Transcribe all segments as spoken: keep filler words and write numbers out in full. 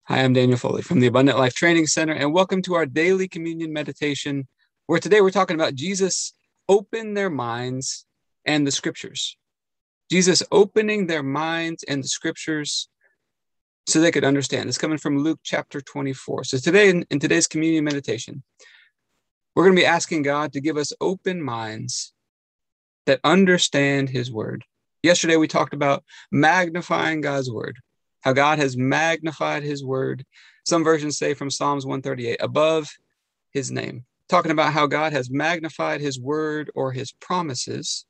Hi, I'm Daniel Foley from the Abundant Life Training Center, and welcome to our daily communion meditation, where today we're talking about Jesus opened their minds and the scriptures. Jesus opening their minds and the scriptures so they could understand. It's coming from Luke chapter twenty-four. So today, in, in today's communion meditation, we're going to be asking God to give us open minds that understand his word. Yesterday, we talked about magnifying God's word, how God has magnified his word. Some versions say from Psalms one thirty-eight, above his name, talking about how God has magnified his word or his promises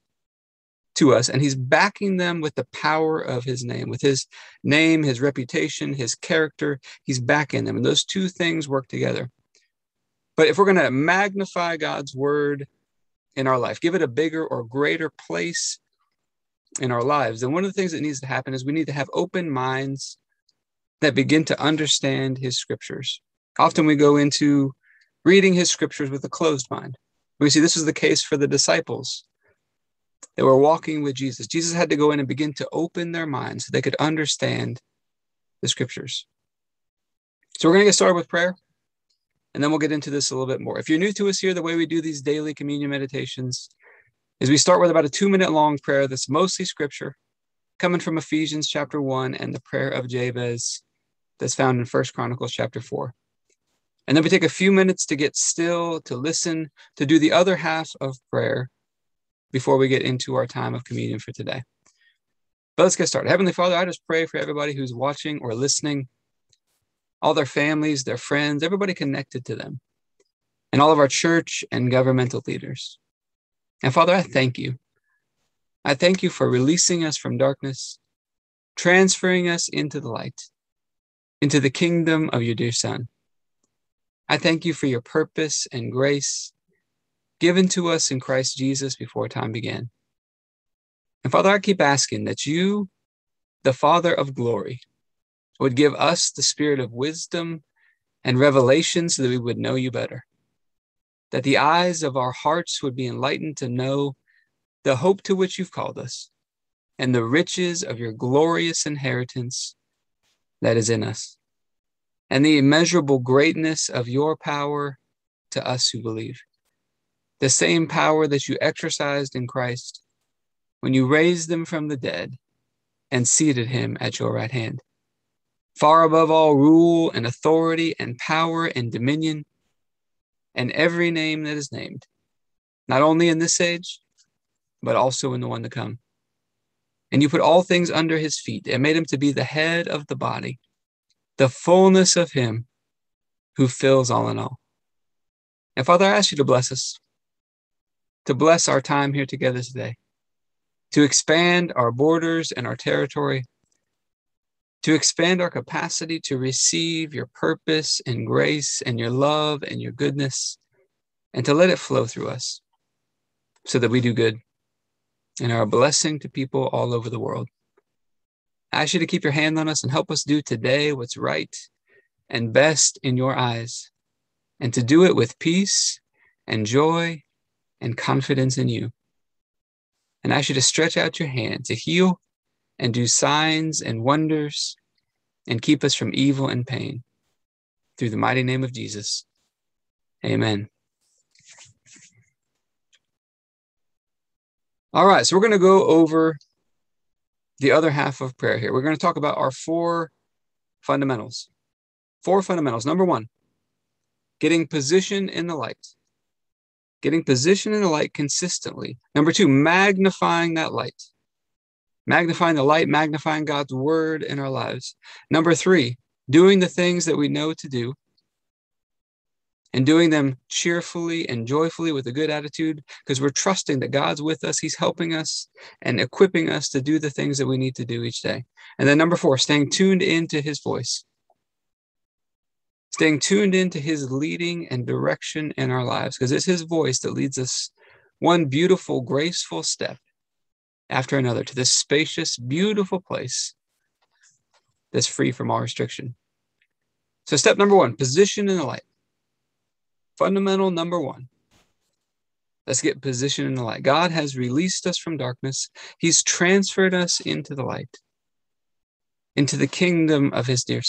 to us, and he's backing them with the power of his name, with his name, his reputation, his character. He's backing them, and those two things work together. But if we're going to magnify God's word in our life, give it a bigger or greater place in our lives, then one of the things that needs to happen is we need to have open minds that begin to understand his scriptures. Often we go into reading his scriptures with a closed mind. We see this was the case for the disciples. They were walking with Jesus. Jesus had to go in and begin to open their minds so they could understand the scriptures. So we're going to get started with prayer, and then we'll get into this a little bit more. If you're new to us here, the way we do these daily communion meditations is we start with about a two-minute long prayer that's mostly scripture, coming from Ephesians chapter one and the prayer of Jabez that's found in First Chronicles chapter four. And then we take a few minutes to get still, to listen, to do the other half of prayer before we get into our time of communion for today. But let's get started. Heavenly Father, I just pray for everybody who's watching or listening, all their families, their friends, everybody connected to them, and all of our church and governmental leaders. And Father, I thank you. I thank you for releasing us from darkness, transferring us into the light, into the kingdom of your dear Son. I thank you for your purpose and grace given to us in Christ Jesus before time began. And Father, I keep asking that you, the Father of glory, would give us the spirit of wisdom and revelation so that we would know you better, that the eyes of our hearts would be enlightened to know the hope to which you've called us and the riches of your glorious inheritance that is in us, and the immeasurable greatness of your power to us who believe. The same power that you exercised in Christ when you raised him from the dead and seated him at your right hand, far above all rule and authority and power and dominion, and every name that is named, not only in this age, but also in the one to come. And you put all things under his feet and made him to be the head of the body, the fullness of him who fills all in all. And Father, I ask you to bless us, to bless our time here together today, to expand our borders and our territory, to expand our capacity to receive your purpose and grace and your love and your goodness, and to let it flow through us so that we do good and are a blessing to people all over the world. I ask you to keep your hand on us and help us do today what's right and best in your eyes, and to do it with peace and joy and confidence in you. And I ask you to stretch out your hand to heal and do signs and wonders and keep us from evil and pain. Through the mighty name of Jesus. Amen. All right, so we're going to go over the other half of prayer here. We're going to talk about our four fundamentals. Four fundamentals. Number one, getting position in the light. Getting position in the light consistently. Number two, magnifying that light. Magnifying the light, magnifying God's word in our lives. Number three, doing the things that we know to do, and doing them cheerfully and joyfully with a good attitude, because we're trusting that God's with us. He's helping us and equipping us to do the things that we need to do each day. And then number four, staying tuned into his voice. Staying tuned into his leading and direction in our lives, because it's his voice that leads us one beautiful, graceful step after another to this spacious, beautiful place that's free from all restriction. So step number one, position in the light. Fundamental number one. Let's get position in the light. God has released us from darkness. He's transferred us into the light, into the kingdom of his dear Son.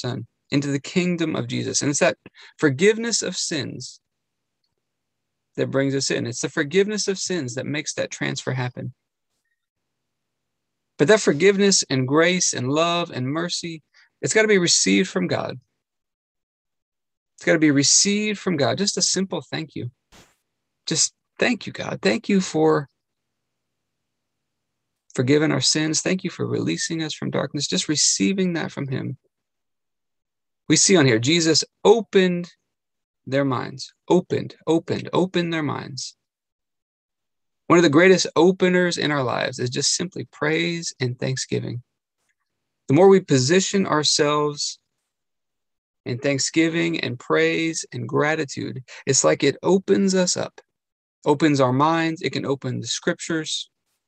into the kingdom of Jesus. And it's that forgiveness of sins that brings us in. It's the forgiveness of sins that makes that transfer happen. But that forgiveness and grace and love and mercy, it's got to be received from God. It's got to be received from God. Just a simple thank you. Just thank you, God. Thank you for forgiving our sins. Thank you for releasing us from darkness. Just receiving that from him. We see on here, Jesus opened their minds, opened, opened, opened their minds. One of the greatest openers in our lives is just simply praise and thanksgiving. The more we position ourselves in thanksgiving and praise and gratitude, it's like it opens us up, opens our minds. It can open the scriptures.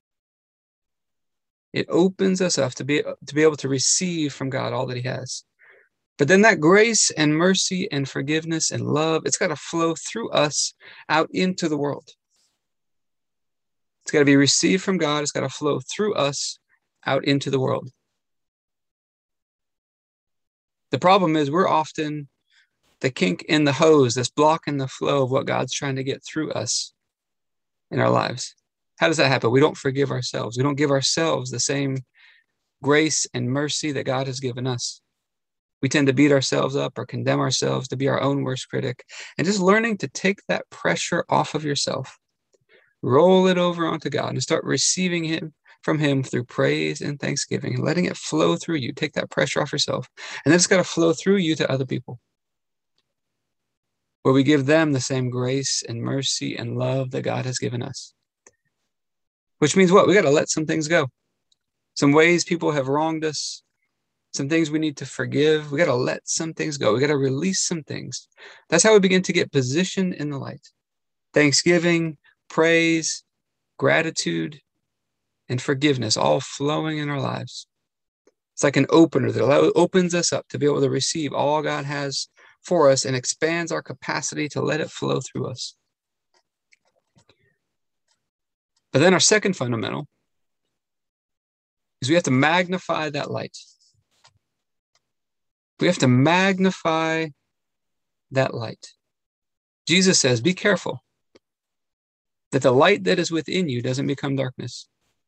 It opens us up to be, to be able to receive from God all that he has. But then that grace and mercy and forgiveness and love, it's got to flow through us out into the world. It's got to be received from God. It's got to flow through us out into the world. The problem is we're often the kink in the hose that's blocking the flow of what God's trying to get through us in our lives. How does that happen? We don't forgive ourselves. We don't give ourselves the same grace and mercy that God has given us. We tend to beat ourselves up or condemn ourselves, to be our own worst critic. And just learning to take that pressure off of yourself, roll it over onto God and start receiving him from him through praise and thanksgiving, and letting it flow through you. Take that pressure off yourself. And then it's got to flow through you to other people, where we give them the same grace and mercy and love that God has given us. Which means what? We got to let some things go. Some ways people have wronged us, some things we need to forgive. We got to let some things go. We got to release some things. That's how we begin to get positioned in the light. Thanksgiving, praise, gratitude, and forgiveness all flowing in our lives. It's like an opener that opens us up to be able to receive all God has for us and expands our capacity to let it flow through us. But then our second fundamental is we have to magnify that light. We have to magnify that light. Jesus says, be careful that the light that is within you doesn't become darkness.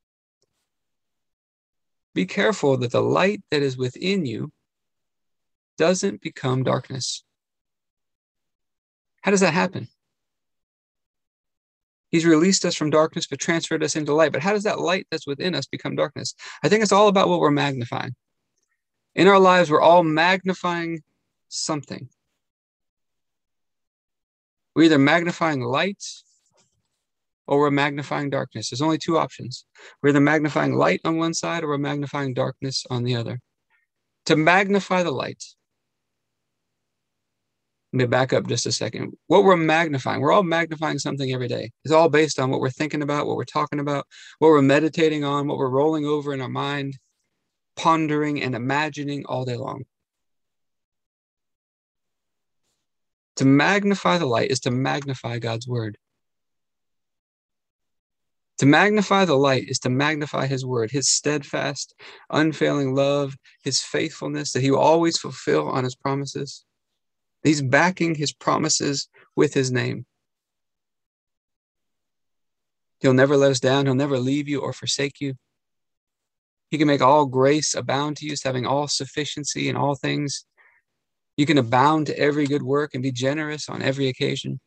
Be careful that the light that is within you doesn't become darkness. How does that happen? He's released us from darkness, but transferred us into light. But how does that light that's within us become darkness? I think it's all about what we're magnifying. In our lives, we're all magnifying something. We're either magnifying light or we're magnifying darkness. There's only two options. We're either magnifying light on one side or we're magnifying darkness on the other. To magnify the light, let me back up just a second. What we're magnifying, we're all magnifying something every day. It's all based on what we're thinking about, what we're talking about, what we're meditating on, what we're rolling over in our mind, pondering and imagining all day long. To magnify the light is to magnify God's word. To magnify the light is to magnify his word, his steadfast, unfailing love, his faithfulness that he will always fulfill on his promises. He's backing his promises with his name. He'll never let us down. He'll never leave you or forsake you. He can make all grace abound to you, having all sufficiency in all things. You can abound to every good work and be generous on every occasion.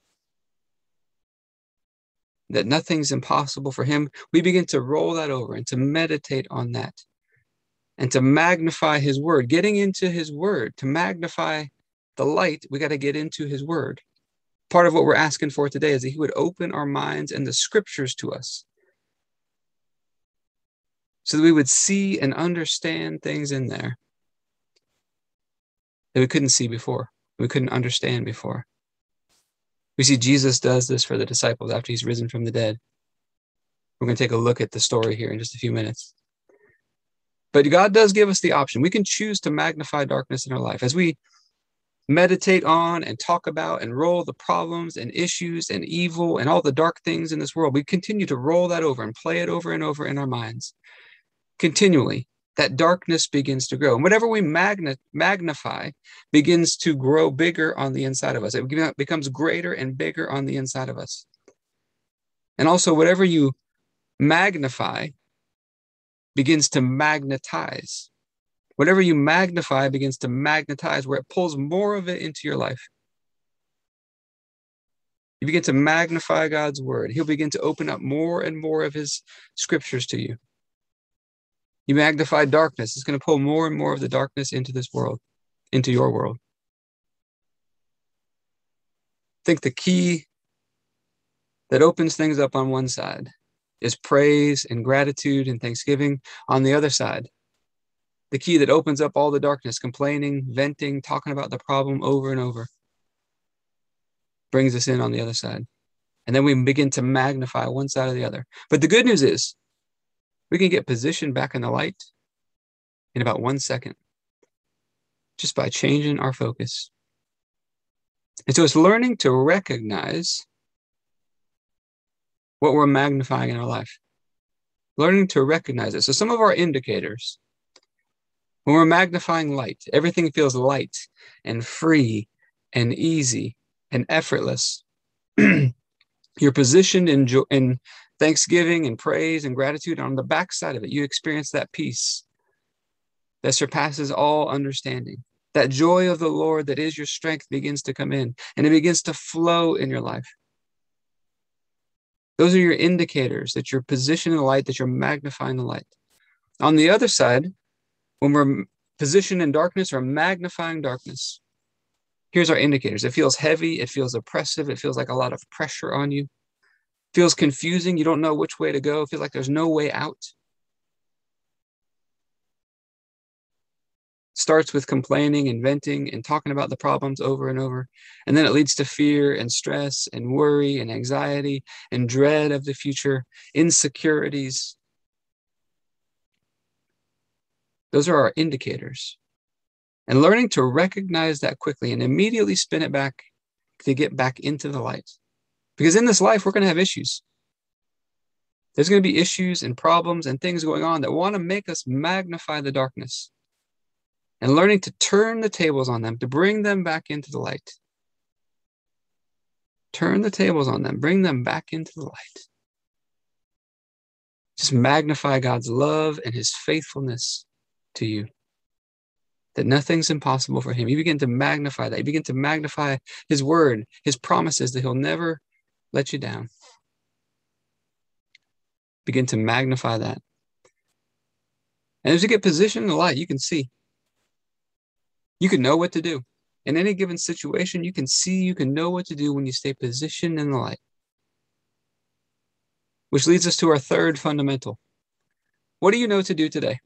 That nothing's impossible for him. We begin to roll that over and to meditate on that and to magnify his word, getting into his word, to magnify the light. We got to get into his word. Part of what we're asking for today is that he would open our minds and the scriptures to us so that we would see and understand things in there that we couldn't see before, we couldn't understand before. We see Jesus does this for the disciples after he's risen from the dead. We're going to take a look at the story here in just a few minutes. But God does give us the option. We can choose to magnify darkness in our life as we meditate on and talk about and roll the problems and issues and evil and all the dark things in this world. We continue to roll that over and play it over and over in our minds continually. that darkness begins to grow. And whatever we magna- magnify begins to grow bigger on the inside of us. It becomes greater and bigger on the inside of us. And also, whatever you magnify begins to magnetize. Whatever you magnify begins to magnetize, where it pulls more of it into your life. You begin to magnify God's word. He'll begin to open up more and more of his scriptures to you. You magnify darkness. It's going to pull more and more of the darkness into this world, into your world. I think the key that opens things up on one side is praise and gratitude and thanksgiving. On the other side, the key that opens up all the darkness, complaining, venting, talking about the problem over and over, brings us in on the other side. And then we begin to magnify one side or the other. But the good news is we can get positioned back in the light in about one second, just by changing our focus. And so it's learning to recognize what we're magnifying in our life, learning to recognize it. So some of our indicators, when we're magnifying light, everything feels light and free and easy and effortless. You're positioned in, jo- in thanksgiving and praise and gratitude. On the backside of it, you experience that peace that surpasses all understanding. That joy of the Lord that is your strength begins to come in, and it begins to flow in your life. Those are your indicators that you're positioned in the light, that you're magnifying the light. On the other side, when we're positioned in darkness or magnifying darkness, here's our indicators. It feels heavy. It feels oppressive. It feels like a lot of pressure on you. It feels confusing. You don't know which way to go. It feels like there's no way out. Starts with complaining and venting and talking about the problems over and over. And then it leads to fear and stress and worry and anxiety and dread of the future, insecurities. Those are our indicators. And learning to recognize that quickly and immediately spin it back to get back into the light. Because in this life, we're going to have issues. There's going to be issues and problems and things going on that want to make us magnify the darkness. And learning to turn the tables on them, to bring them back into the light. Turn the tables on them, bring them back into the light. Just magnify God's love and his faithfulness to you. That nothing's impossible for him. You begin to magnify that. You begin to magnify his word, his promises that he'll never let you down. Begin to magnify that. And as you get positioned in the light, you can see. You can know what to do. In any given situation, you can see, you can know what to do when you stay positioned in the light. Which leads us to our third fundamental. What do you know to do today?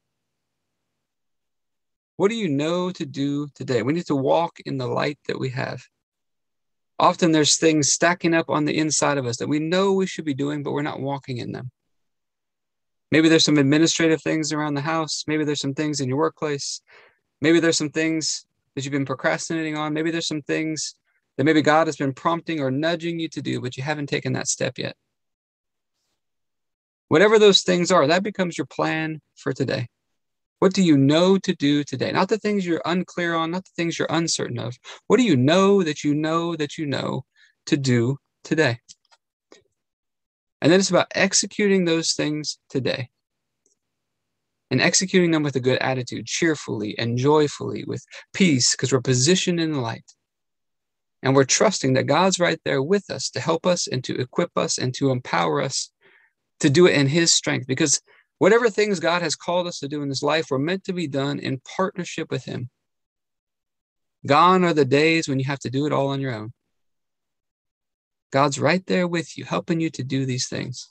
What do you know to do today? We need to walk in the light that we have. Often there's things stacking up on the inside of us that we know we should be doing, but we're not walking in them. Maybe there's some administrative things around the house. Maybe there's some things in your workplace. Maybe there's some things that you've been procrastinating on. Maybe there's some things that maybe God has been prompting or nudging you to do, but you haven't taken that step yet. Whatever those things are, that becomes your plan for today. What do you know to do today? Not the things you're unclear on, not the things you're uncertain of. What do you know that you know that you know to do today? And then it's about executing those things today. And executing them with a good attitude, cheerfully and joyfully, with peace, because we're positioned in the light. And we're trusting that God's right there with us to help us and to equip us and to empower us to do it in his strength. Because whatever things God has called us to do in this life, we're meant to be done in partnership with him. Gone are the days when you have to do it all on your own. God's right there with you, helping you to do these things.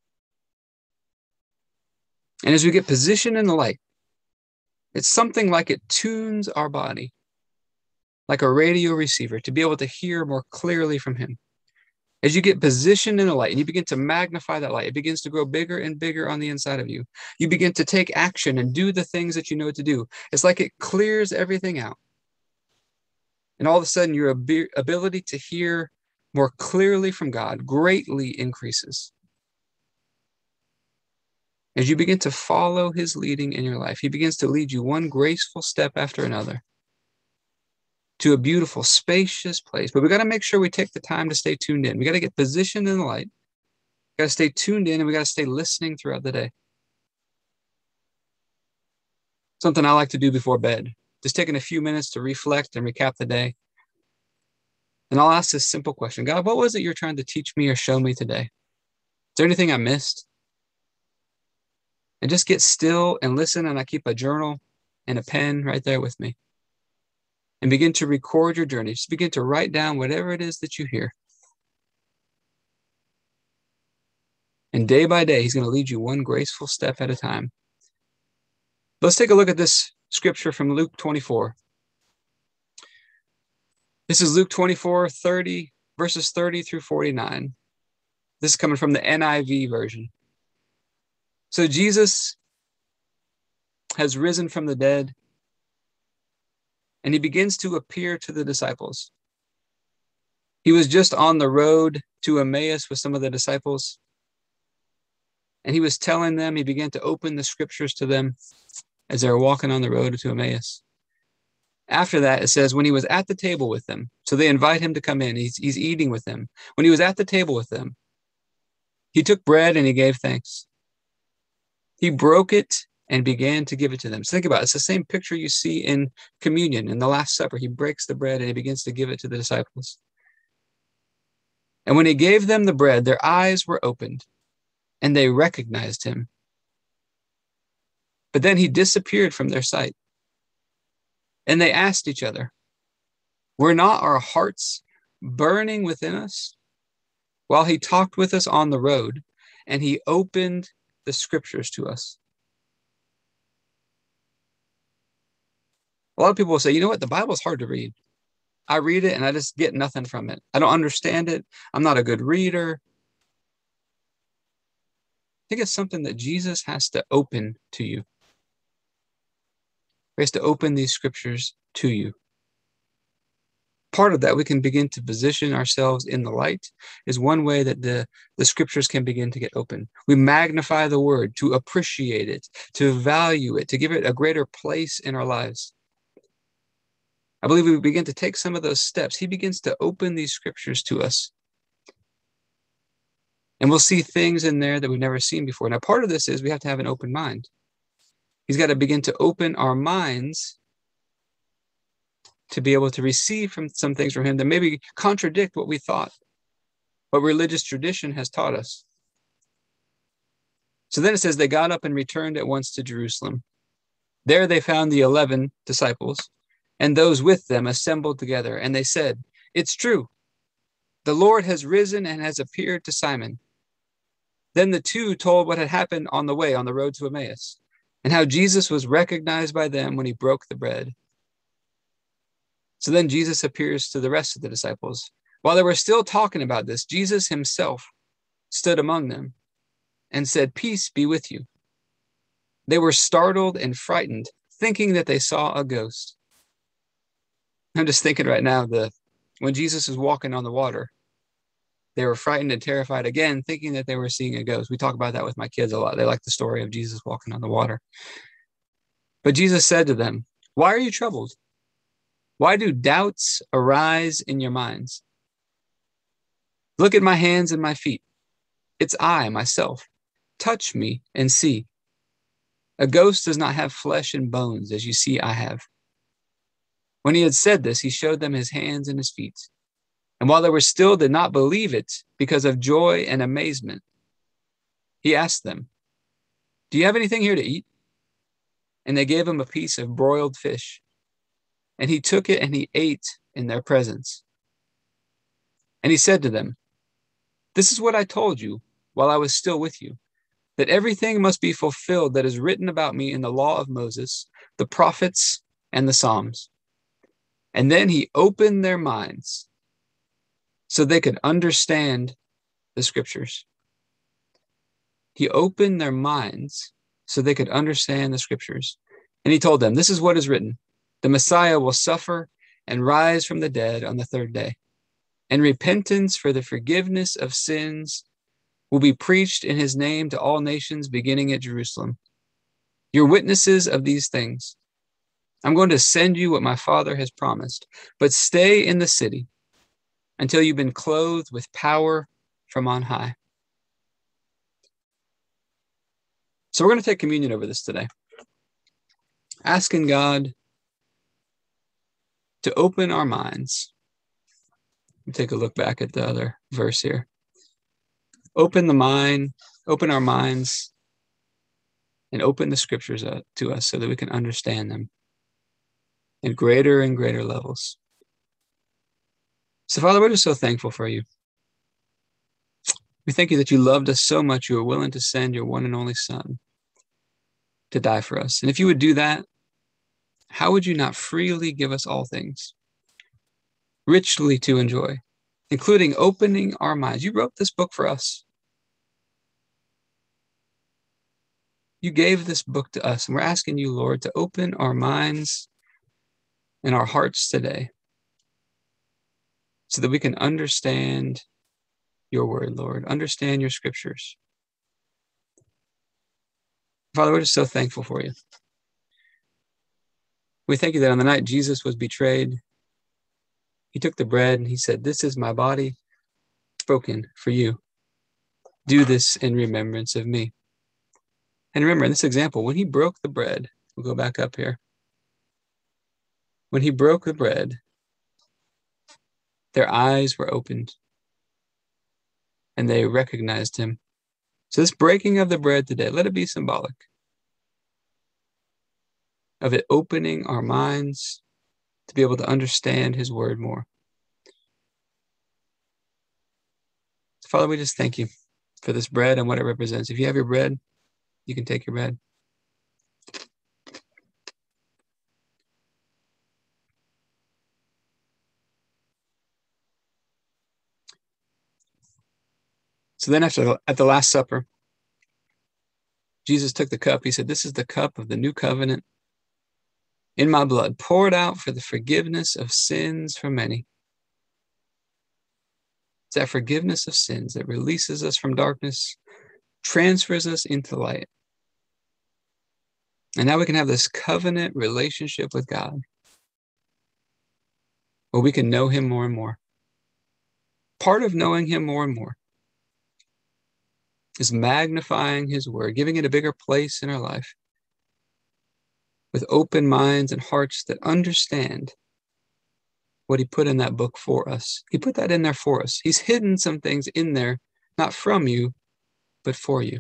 And as we get positioned in the light, it's something like it tunes our body, like a radio receiver, to be able to hear more clearly from him. As you get positioned in the light and you begin to magnify that light, it begins to grow bigger and bigger on the inside of you. You begin to take action and do the things that you know to do. It's like it clears everything out. And all of a sudden, your ab- ability to hear more clearly from God greatly increases. As you begin to follow his leading in your life, he begins to lead you one graceful step after another to a beautiful, spacious place. But we got to make sure we take the time to stay tuned in. We got to get positioned in the light. We got to stay tuned in, and we got to stay listening throughout the day. Something I like to do before bed, just taking a few minutes to reflect and recap the day. And I'll ask this simple question: God, what was it you're trying to teach me or show me today? Is there anything I missed? And just get still and listen, and I keep a journal and a pen right there with me. And begin to record your journey. Just begin to write down whatever it is that you hear. And day by day, he's going to lead you one graceful step at a time. Let's take a look at this scripture from Luke twenty-four. This is Luke twenty-four, thirty, verses thirty through forty-nine. This is coming from the N I V version. So Jesus has risen from the dead, and he begins to appear to the disciples. He was just on the road to Emmaus with some of the disciples, and he was telling them, he began to open the scriptures to them as they were walking on the road to Emmaus. After that, it says, when he was at the table with them, so they invite him to come in. He's, he's eating with them. When he was at the table with them, he took bread and he gave thanks. He broke it and began to give it to them. So think about it. It's the same picture you see in communion, in the Last Supper. He breaks the bread and he begins to give it to the disciples. And when he gave them the bread, their eyes were opened and they recognized him. But then he disappeared from their sight. And they asked each other, were not our hearts burning within us while he talked with us on the road and he opened the scriptures to us? A lot of people will say, you know what? The Bible is hard to read. I read it and I just get nothing from it. I don't understand it. I'm not a good reader. I think it's something that Jesus has to open to you. He has to open these scriptures to you. Part of that, we can begin to position ourselves in the light, is one way that the, the scriptures can begin to get open. We magnify the word to appreciate it, to value it, to give it a greater place in our lives. I believe we begin to take some of those steps. He begins to open these scriptures to us. And we'll see things in there that we've never seen before. Now, part of this is we have to have an open mind. He's got to begin to open our minds to be able to receive from some things from him that maybe contradict what we thought, what religious tradition has taught us. So then it says they got up and returned at once to Jerusalem. There they found the eleven disciples and those with them assembled together. And they said, it's true. The Lord has risen and has appeared to Simon. Then the two told what had happened on the way on the road to Emmaus, and how Jesus was recognized by them when he broke the bread. So then Jesus appears to the rest of the disciples. While they were still talking about this, Jesus himself stood among them and said, peace be with you. They were startled and frightened, thinking that they saw a ghost. I'm just thinking right now, the when Jesus was walking on the water, they were frightened and terrified again, thinking that they were seeing a ghost. We talk about that with my kids a lot. They like the story of Jesus walking on the water. But Jesus said to them, why are you troubled? Why do doubts arise in your minds? Look at my hands and my feet. It's I, myself. Touch me and see. A ghost does not have flesh and bones, as you see I have. When he had said this, he showed them his hands and his feet. And while they were still did not believe it because of joy and amazement, he asked them, do you have anything here to eat? And they gave him a piece of broiled fish. And he took it and he ate in their presence. And he said to them, this is what I told you while I was still with you, that everything must be fulfilled that is written about me in the law of Moses, the prophets, and the Psalms. And then he opened their minds so they could understand the scriptures. He opened their minds so they could understand the scriptures. And he told them, this is what is written. The Messiah will suffer and rise from the dead on the third day. And repentance for the forgiveness of sins will be preached in his name to all nations, beginning at Jerusalem. You're witnesses of these things. I'm going to send you what my Father has promised, but stay in the city until you've been clothed with power from on high. So we're going to take communion over this today, asking God to open our minds. Let me take a look back at the other verse here. Open the mind, open our minds, and open the scriptures to us so that we can understand them in greater and greater levels. So, Father, we're just so thankful for you. We thank you that you loved us so much, you were willing to send your one and only Son to die for us. And if you would do that, how would you not freely give us all things, richly to enjoy, including opening our minds? You wrote this book for us. You gave this book to us, and we're asking you, Lord, to open our minds and our hearts today so that we can understand your word, Lord, understand your scriptures. Father, we're just so thankful for you. We thank you that on the night Jesus was betrayed, he took the bread and he said, "This is my body broken for you. Do this in remembrance of me." And remember, in this example, when he broke the bread, we'll go back up here. When he broke the bread, their eyes were opened and they recognized him. So this breaking of the bread today, let it be symbolic of it opening our minds to be able to understand his word more. So Father, we just thank you for this bread and what it represents. If you have your bread, you can take your bread. So then after at the Last Supper, Jesus took the cup. He said, "This is the cup of the new covenant in my blood, poured out for the forgiveness of sins for many." It's that forgiveness of sins that releases us from darkness, transfers us into light. And now we can have this covenant relationship with God where we can know him more and more. Part of knowing him more and more is magnifying his word, giving it a bigger place in our life with open minds and hearts that understand what he put in that book for us. He put that in there for us. He's hidden some things in there, not from you, but for you.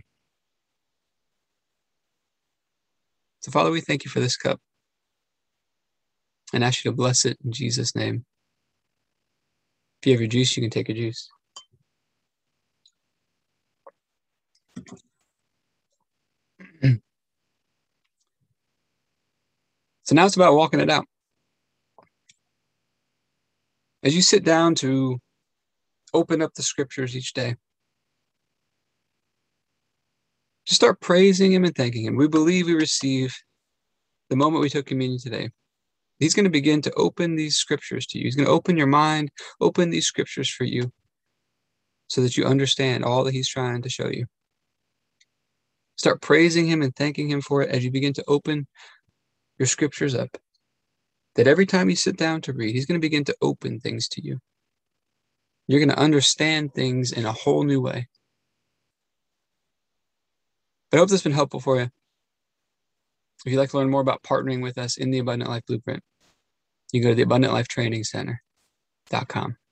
So, Father, we thank you for this cup and ask you to bless it in Jesus' name. If you have your juice, you can take your juice. So now it's about walking it out. As you sit down to open up the scriptures each day, just start praising him and thanking him. We believe we receive the moment we took communion today. He's going to begin to open these scriptures to you. He's going to open your mind, open these scriptures for you so that you understand all that he's trying to show you. Start praising him and thanking him for it as you begin to open your scriptures up. That every time you sit down to read, he's going to begin to open things to you. You're going to understand things in a whole new way. But I hope this has been helpful for you. If you'd like to learn more about partnering with us in the Abundant Life Blueprint, you can go to the abundant life training center dot com.